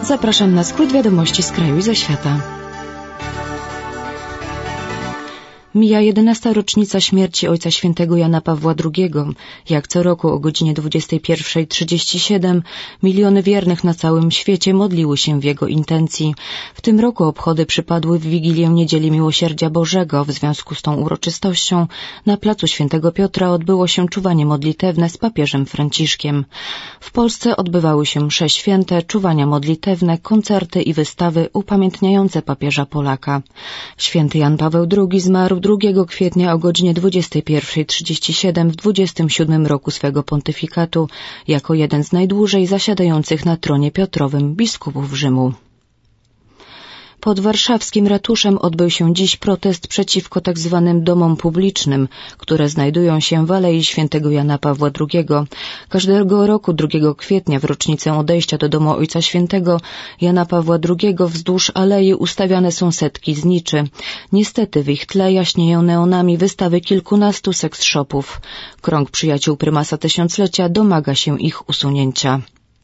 Zapraszam na skrót wiadomości z kraju i ze świata. Mija 11. rocznica śmierci Ojca Świętego Jana Pawła II. Jak co roku o godzinie 21:37 miliony wiernych na całym świecie modliły się w jego intencji. W tym roku obchody przypadły w Wigilię Niedzieli Miłosierdzia Bożego. W związku z tą uroczystością na placu Świętego Piotra odbyło się czuwanie modlitewne z papieżem Franciszkiem. W Polsce odbywały się msze święte, czuwania modlitewne, koncerty i wystawy upamiętniające papieża Polaka. Święty Jan Paweł II zmarł 2 kwietnia o godzinie 21:37 w 27 roku swego pontyfikatu jako jeden z najdłużej zasiadających na tronie Piotrowym biskupów Rzymu. Pod warszawskim ratuszem odbył się dziś protest przeciwko tzw. domom publicznym, które znajdują się w Alei Świętego Jana Pawła II. Każdego roku 2 kwietnia w rocznicę odejścia do domu Ojca Świętego Jana Pawła II wzdłuż alei ustawiane są setki zniczy. Niestety w ich tle jaśnieją neonami wystawy kilkunastu seks shopów. Krąg Przyjaciół Prymasa Tysiąclecia domaga się ich usunięcia.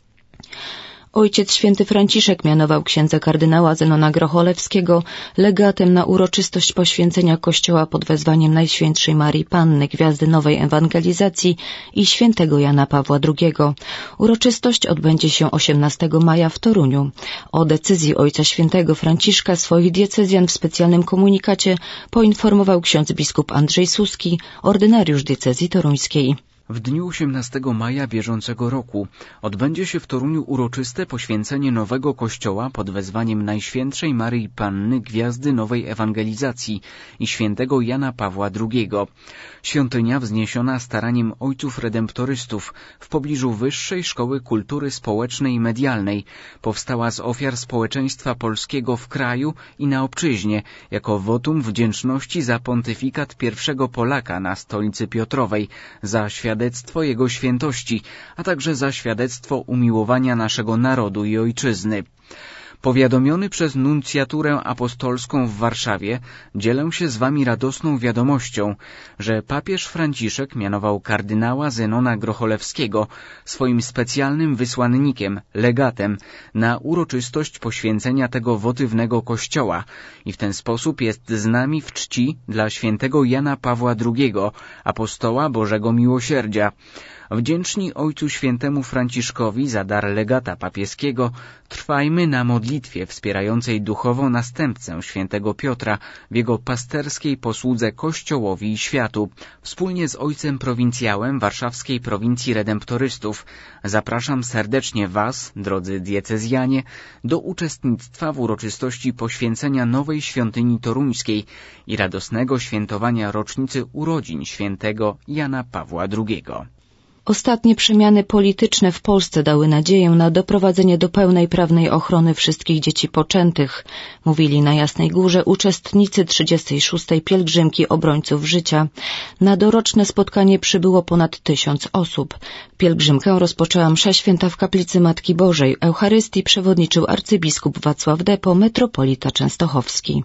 Ojciec Święty Franciszek mianował księdza kardynała Zenona Grocholewskiego legatem na uroczystość poświęcenia Kościoła pod wezwaniem Najświętszej Marii Panny, Gwiazdy Nowej Ewangelizacji i Świętego Jana Pawła II. Uroczystość odbędzie się 18 maja w Toruniu. O decyzji Ojca Świętego Franciszka swoich diecezjan w specjalnym komunikacie poinformował ksiądz biskup Andrzej Suski, ordynariusz diecezji toruńskiej. W dniu 18 maja bieżącego roku odbędzie się w Toruniu uroczyste poświęcenie nowego kościoła pod wezwaniem Najświętszej Maryi Panny, Gwiazdy Nowej Ewangelizacji i Świętego Jana Pawła II. Świątynia wzniesiona staraniem ojców redemptorystów w pobliżu Wyższej Szkoły Kultury Społecznej i Medialnej powstała z ofiar społeczeństwa polskiego w kraju i na obczyźnie jako wotum wdzięczności za pontyfikat pierwszego Polaka na stolicy Piotrowej, za świadectwo jego świętości, a także za świadectwo umiłowania naszego narodu i ojczyzny. Powiadomiony przez nuncjaturę apostolską w Warszawie, dzielę się z wami radosną wiadomością, że papież Franciszek mianował kardynała Zenona Grocholewskiego swoim specjalnym wysłannikiem, legatem, na uroczystość poświęcenia tego wotywnego kościoła i w ten sposób jest z nami w czci dla świętego Jana Pawła II, apostoła Bożego Miłosierdzia. Wdzięczni Ojcu Świętemu Franciszkowi za dar legata papieskiego, trwajmy na modlitwie wspierającej duchowo następcę świętego Piotra w jego pasterskiej posłudze Kościołowi i światu. Wspólnie z ojcem prowincjałem warszawskiej prowincji redemptorystów zapraszam serdecznie was, drodzy diecezjanie, do uczestnictwa w uroczystości poświęcenia nowej świątyni toruńskiej i radosnego świętowania rocznicy urodzin świętego Jana Pawła II. Ostatnie przemiany polityczne w Polsce dały nadzieję na doprowadzenie do pełnej prawnej ochrony wszystkich dzieci poczętych, mówili na Jasnej Górze uczestnicy 36. pielgrzymki obrońców życia. Na doroczne spotkanie przybyło ponad 1000 osób. Pielgrzymkę rozpoczęła msza święta w kaplicy Matki Bożej. Eucharystii przewodniczył arcybiskup Wacław Depo, metropolita częstochowski.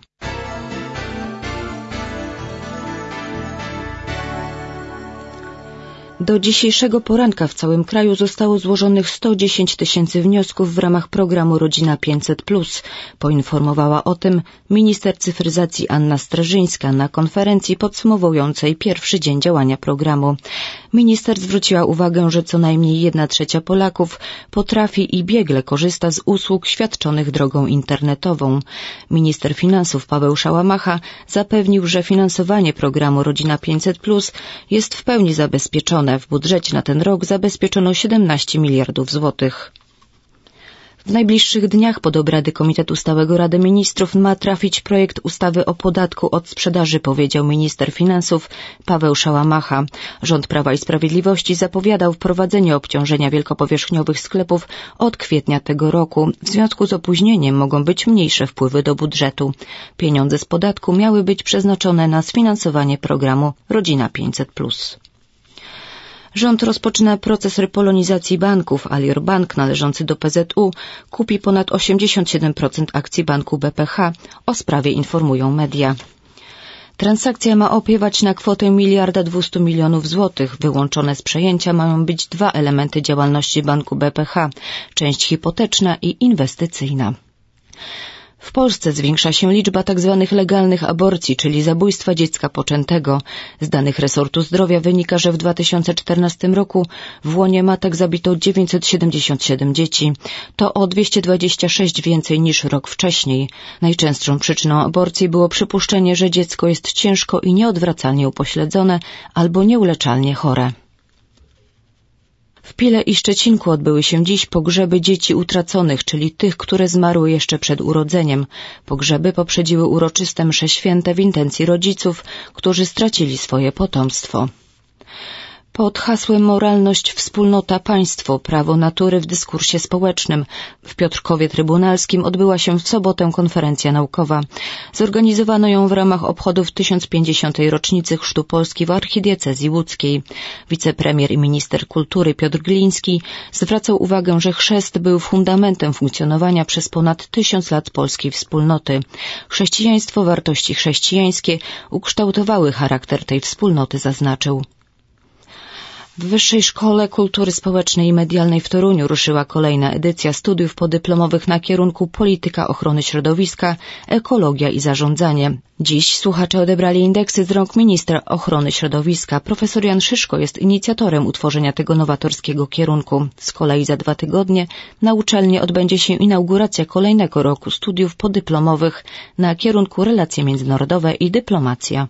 Do dzisiejszego poranka w całym kraju zostało złożonych 110 000 wniosków w ramach programu Rodzina 500+. Poinformowała o tym minister cyfryzacji Anna Strażyńska na konferencji podsumowującej pierwszy dzień działania programu. Minister zwróciła uwagę, że co najmniej 1/3 Polaków potrafi i biegle korzysta z usług świadczonych drogą internetową. Minister finansów Paweł Szałamacha zapewnił, że finansowanie programu Rodzina 500+ jest w pełni zabezpieczone. W budżecie na ten rok zabezpieczono 17 miliardów złotych. W najbliższych dniach pod obrady Komitetu Stałego Rady Ministrów ma trafić projekt ustawy o podatku od sprzedaży, powiedział minister finansów Paweł Szałamacha. Rząd Prawa i Sprawiedliwości zapowiadał wprowadzenie obciążenia wielkopowierzchniowych sklepów od kwietnia tego roku. W związku z opóźnieniem mogą być mniejsze wpływy do budżetu. Pieniądze z podatku miały być przeznaczone na sfinansowanie programu Rodzina 500+. Rząd rozpoczyna proces repolonizacji banków. Alior Bank, należący do PZU, kupi ponad 87% akcji banku BPH. O sprawie informują media. Transakcja ma opiewać na kwotę 1,2 miliarda złotych. Wyłączone z przejęcia mają być dwa elementy działalności banku BPH, część hipoteczna i inwestycyjna. W Polsce zwiększa się liczba tzw. legalnych aborcji, czyli zabójstwa dziecka poczętego. Z danych resortu zdrowia wynika, że w 2014 roku w łonie matek zabito 977 dzieci. To o 226 więcej niż rok wcześniej. Najczęstszą przyczyną aborcji było przypuszczenie, że dziecko jest ciężko i nieodwracalnie upośledzone albo nieuleczalnie chore. W Pile i Szczecinku odbyły się dziś pogrzeby dzieci utraconych, czyli tych, które zmarły jeszcze przed urodzeniem. Pogrzeby poprzedziły uroczyste msze święte w intencji rodziców, którzy stracili swoje potomstwo. Pod hasłem Moralność, wspólnota, państwo, prawo natury w dyskursie społecznym w Piotrkowie Trybunalskim odbyła się w sobotę konferencja naukowa. Zorganizowano ją w ramach obchodów 1050. rocznicy Chrztu Polski w archidiecezji łódzkiej. Wicepremier i minister kultury Piotr Gliński zwracał uwagę, że chrzest był fundamentem funkcjonowania przez ponad 1000 lat polskiej wspólnoty. Chrześcijaństwo, wartości chrześcijańskie ukształtowały charakter tej wspólnoty, zaznaczył. W Wyższej Szkole Kultury Społecznej i Medialnej w Toruniu ruszyła kolejna edycja studiów podyplomowych na kierunku Polityka Ochrony Środowiska, Ekologia i Zarządzanie. Dziś słuchacze odebrali indeksy z rąk ministra ochrony środowiska. Profesor Jan Szyszko jest inicjatorem utworzenia tego nowatorskiego kierunku. Z kolei za 2 tygodnie na uczelni odbędzie się inauguracja kolejnego roku studiów podyplomowych na kierunku Relacje Międzynarodowe i Dyplomacja.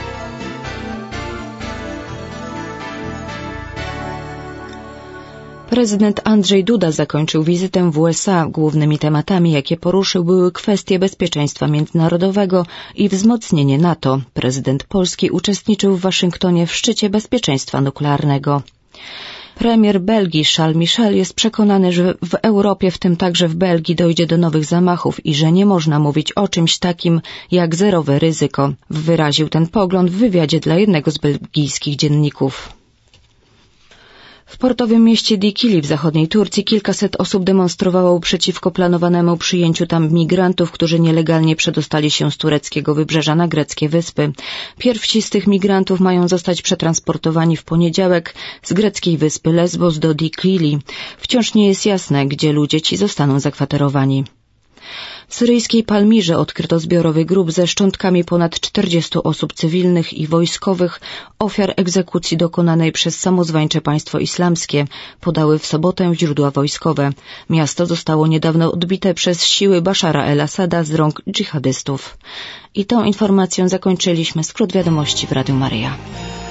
Prezydent Andrzej Duda zakończył wizytę w USA. Głównymi tematami, jakie poruszył, były kwestie bezpieczeństwa międzynarodowego i wzmocnienie NATO. Prezydent Polski uczestniczył w Waszyngtonie w szczycie bezpieczeństwa nuklearnego. Premier Belgii Charles Michel jest przekonany, że w Europie, w tym także w Belgii, dojdzie do nowych zamachów i że nie można mówić o czymś takim jak zerowe ryzyko. Wyraził ten pogląd w wywiadzie dla jednego z belgijskich dzienników. W portowym mieście Dikili w zachodniej Turcji kilkaset osób demonstrowało przeciwko planowanemu przyjęciu tam migrantów, którzy nielegalnie przedostali się z tureckiego wybrzeża na greckie wyspy. Pierwsi z tych migrantów mają zostać przetransportowani w poniedziałek z greckiej wyspy Lesbos do Dikili. Wciąż nie jest jasne, gdzie ludzie ci zostaną zakwaterowani. W syryjskiej Palmirze odkryto zbiorowy grób ze szczątkami ponad 40 osób cywilnych i wojskowych, ofiar egzekucji dokonanej przez samozwańcze państwo islamskie, podały w sobotę źródła wojskowe. Miasto zostało niedawno odbite przez siły Baszara el-Assada z rąk dżihadystów. I tą informacją zakończyliśmy skrót wiadomości w Radiu Maryja.